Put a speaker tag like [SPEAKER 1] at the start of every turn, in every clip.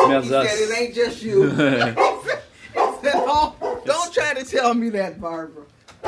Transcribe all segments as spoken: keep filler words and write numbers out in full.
[SPEAKER 1] Schmerzas.
[SPEAKER 2] He said, it ain't just you. He said, he said, don't, don't try to tell me that, Barbara.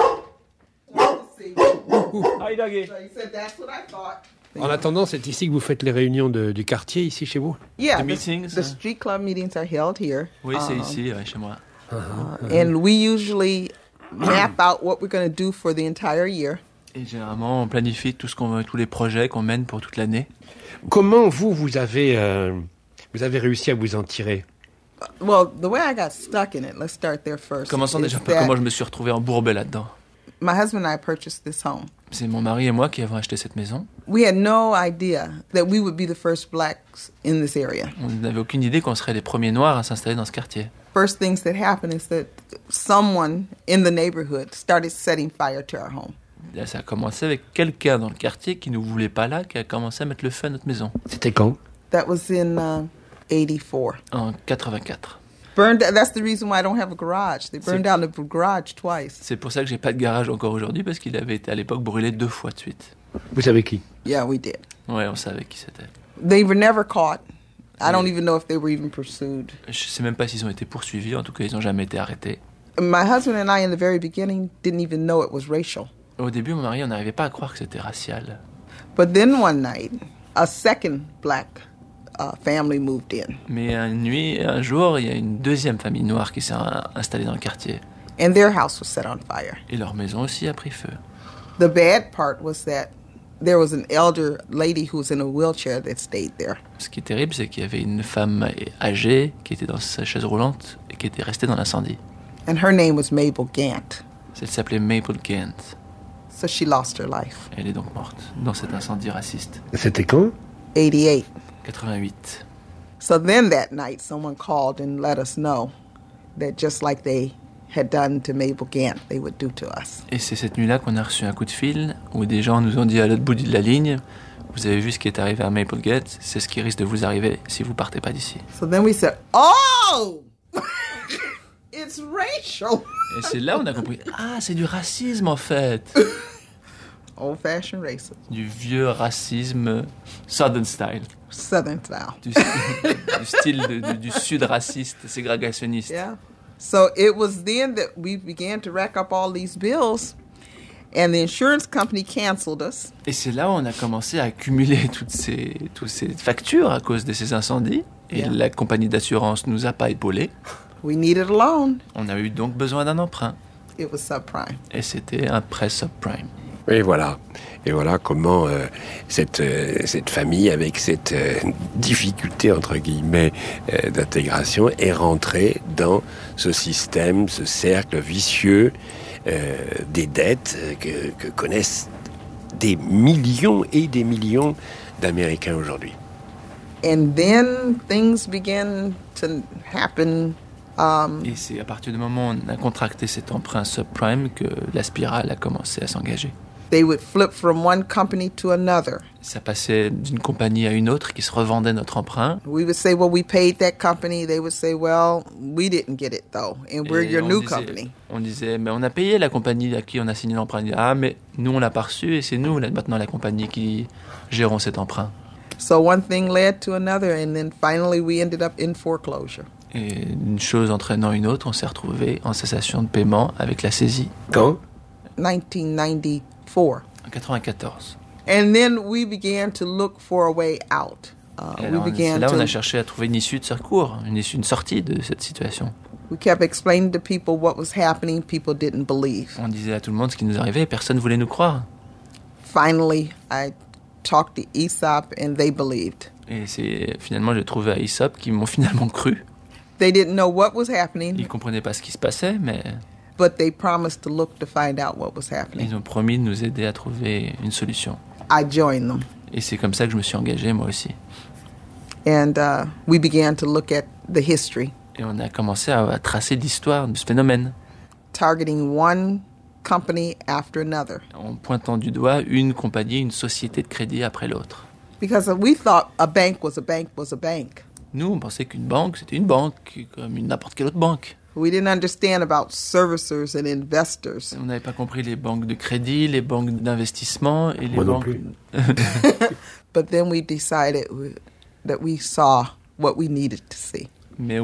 [SPEAKER 2] So, see.
[SPEAKER 1] Hi, Dougie.
[SPEAKER 2] So he said, that's what I thought.
[SPEAKER 3] En attendant, c'est ici que vous faites les réunions de, du quartier, ici chez vous?
[SPEAKER 2] Yeah,
[SPEAKER 1] The
[SPEAKER 2] the,
[SPEAKER 1] meetings,
[SPEAKER 2] the
[SPEAKER 1] uh,
[SPEAKER 2] street club meetings are held here.
[SPEAKER 1] Oui, c'est
[SPEAKER 2] Um,
[SPEAKER 1] ici, ouais, chez moi.
[SPEAKER 2] uh, and we usually map out what we're going to do for the entire year.
[SPEAKER 1] Et généralement, on planifie tout ce qu'on veut, tous les projets qu'on mène pour toute l'année.
[SPEAKER 3] Comment vous, vous avez, euh, vous avez réussi à vous en tirer?
[SPEAKER 2] Well, the way I got stuck in it, let's start there first.
[SPEAKER 1] Commençons
[SPEAKER 2] is
[SPEAKER 1] déjà par
[SPEAKER 2] that
[SPEAKER 1] comment je me suis retrouvé embourbé là-dedans.
[SPEAKER 2] My husband and I purchased this home.
[SPEAKER 1] C'est mon mari et moi qui avons acheté cette maison.
[SPEAKER 2] We had no idea that we would be the first blacks in this area.
[SPEAKER 1] On n'avait aucune idée qu'on serait les premiers noirs à s'installer dans ce quartier.
[SPEAKER 2] First things that happened is that someone in the neighborhood started setting fire to our home.
[SPEAKER 1] Là, ça a commencé avec quelqu'un dans le quartier qui ne nous voulait pas là, qui a commencé à mettre le feu à notre maison.
[SPEAKER 3] C'était quand?
[SPEAKER 2] That was in uh, eighty-four.
[SPEAKER 1] En quatre-vingt-quatre.
[SPEAKER 2] Burned. That's the reason why I don't have a garage. They burned
[SPEAKER 1] C'est-
[SPEAKER 2] down the garage twice.
[SPEAKER 1] C'est pour ça que j'ai pas de garage encore aujourd'hui, parce qu'il avait été à l'époque brûlé deux fois de suite.
[SPEAKER 3] Vous savez qui?
[SPEAKER 2] Yeah, we did.
[SPEAKER 1] Ouais, on savait qui c'était.
[SPEAKER 2] They were never caught. I don't
[SPEAKER 1] Yeah.
[SPEAKER 2] even know if they were even pursued.
[SPEAKER 1] Je sais même pas s'ils ont été poursuivis, en tout cas ils n'ont jamais été arrêtés.
[SPEAKER 2] My husband and I, in the very beginning, didn't even know it was racial.
[SPEAKER 1] Au début, mon mari, on n'arrivait pas à croire que c'était racial.
[SPEAKER 2] But then one night, a second black uh, family moved in.
[SPEAKER 1] Mais une nuit, un jour, il y a une deuxième famille noire qui s'est in- installée dans le quartier.
[SPEAKER 2] And their house was set on fire.
[SPEAKER 1] Et leur maison aussi a pris feu.
[SPEAKER 2] The bad part was that there was an elder lady who was in a wheelchair that stayed there.
[SPEAKER 1] Ce qui est terrible, c'est qu'il y avait une femme âgée qui était dans sa chaise roulante et qui était restée dans l'incendie.
[SPEAKER 2] And her name was Mabel Gant.
[SPEAKER 1] Elle s'appelait Maple Gant.
[SPEAKER 2] So she lost her life.
[SPEAKER 1] Elle est donc morte dans cet incendie raciste.
[SPEAKER 3] C'était quand?
[SPEAKER 2] eighty-eight.
[SPEAKER 1] quatre-vingt-huit.
[SPEAKER 2] So then that night, someone called and let us know that just like they had done to Mabel Gant, they would do to us.
[SPEAKER 1] Et c'est cette nuit-là qu'on a reçu un coup de fil où des gens nous ont dit à l'autre bout de la ligne: vous avez vu ce qui est arrivé à Maple Gate, c'est ce qui risque de vous arriver si vous partez pas d'ici.
[SPEAKER 2] So then we said, oh, it's racial.
[SPEAKER 1] Et c'est là où on a compris: ah, c'est du racisme en fait.
[SPEAKER 2] Old-fashioned racism,
[SPEAKER 1] Du vieux racisme Southern style.
[SPEAKER 2] Southern style.
[SPEAKER 1] Du, du style de- du, du sud raciste, ségrégationniste.
[SPEAKER 2] Yeah. So it was then that we began to rack up all these bills, and the insurance company canceled us.
[SPEAKER 1] Et c'est là où on a commencé à accumuler toutes ces, toutes ces factures à cause de ces incendies. Et
[SPEAKER 2] Yeah.
[SPEAKER 1] la compagnie d'assurance nous a pas épaulés.
[SPEAKER 2] We needed a loan.
[SPEAKER 1] On a eu donc besoin d'un emprunt.
[SPEAKER 2] It was subprime.
[SPEAKER 1] Et c'était un prêt subprime.
[SPEAKER 3] Et voilà. Et voilà comment euh, cette, euh, cette famille, avec cette euh, difficulté, entre guillemets, euh, d'intégration, est rentrée dans ce système, ce cercle vicieux euh, des dettes euh, que, que connaissent des millions et des millions d'Américains aujourd'hui.
[SPEAKER 2] And then things began to happen. Um,
[SPEAKER 1] Et c'est à partir du moment où on a contracté cet emprunt subprime que la spirale a commencé à s'engager.
[SPEAKER 2] they would flip from one company to another.
[SPEAKER 1] Ça passait d'une compagnie à une autre qui se revendait notre emprunt.
[SPEAKER 2] We would say, well, we paid that company. They would say, well, we didn't get it, though, and we're
[SPEAKER 1] Et
[SPEAKER 2] your
[SPEAKER 1] on
[SPEAKER 2] new
[SPEAKER 1] disait-
[SPEAKER 2] company.
[SPEAKER 1] On disait, mais on a payé la compagnie à qui on a signé l'emprunt. Il dit, ah, mais nous on l'a pas reçu et c'est nous là, maintenant la compagnie qui gérons cet emprunt.
[SPEAKER 2] So one thing led to another, and then finally we ended up in foreclosure.
[SPEAKER 1] Et une chose entraînant une autre, on s'est retrouvé en cessation de paiement avec la saisie
[SPEAKER 3] Quand?
[SPEAKER 2] nineteen ninety-four.
[SPEAKER 1] en quatre-vingt-quatorze.
[SPEAKER 2] And then we began to look for a way out. Uh,
[SPEAKER 1] Et
[SPEAKER 2] we
[SPEAKER 1] alors, c'est
[SPEAKER 2] began
[SPEAKER 1] là où on a
[SPEAKER 2] to,
[SPEAKER 1] cherché à trouver une issue de secours, une issue, une sortie de cette situation.
[SPEAKER 2] we kept explaining to people what was happening. People didn't believe.
[SPEAKER 1] On disait à tout le monde ce qui nous arrivait et personne ne voulait nous croire.
[SPEAKER 2] Finally, I talked to E S O P and they believed.
[SPEAKER 1] Et c'est finalement, j'ai trouvé à I S O P qui m'ont finalement cru.
[SPEAKER 2] They didn't know what was happening,
[SPEAKER 1] Ils comprenaient pas ce qui se passait, mais
[SPEAKER 2] but they promised to look to find out what was happening.
[SPEAKER 1] ils ont promis de nous aider à trouver une solution.
[SPEAKER 2] I joined them,
[SPEAKER 1] Et c'est comme ça que je me suis engagé moi aussi.
[SPEAKER 2] and uh, we began to look at the history,
[SPEAKER 1] Et on a commencé à, à tracer l'histoire de ce phénomène,
[SPEAKER 2] targeting one company after another.
[SPEAKER 1] en pointant du doigt une compagnie, une société de crédit après l'autre.
[SPEAKER 2] Because we thought a bank was a bank was a bank.
[SPEAKER 1] Nous, on pensait qu'une banque, c'était une banque, comme une n'importe quelle autre banque.
[SPEAKER 2] We didn't understand about servicers and investors.
[SPEAKER 1] On n'avait pas compris les banques de crédit, les banques d'investissement et les
[SPEAKER 3] Moi non
[SPEAKER 1] banques...
[SPEAKER 3] plus.
[SPEAKER 2] But then we decided we, that we saw what we needed to see.
[SPEAKER 1] Mais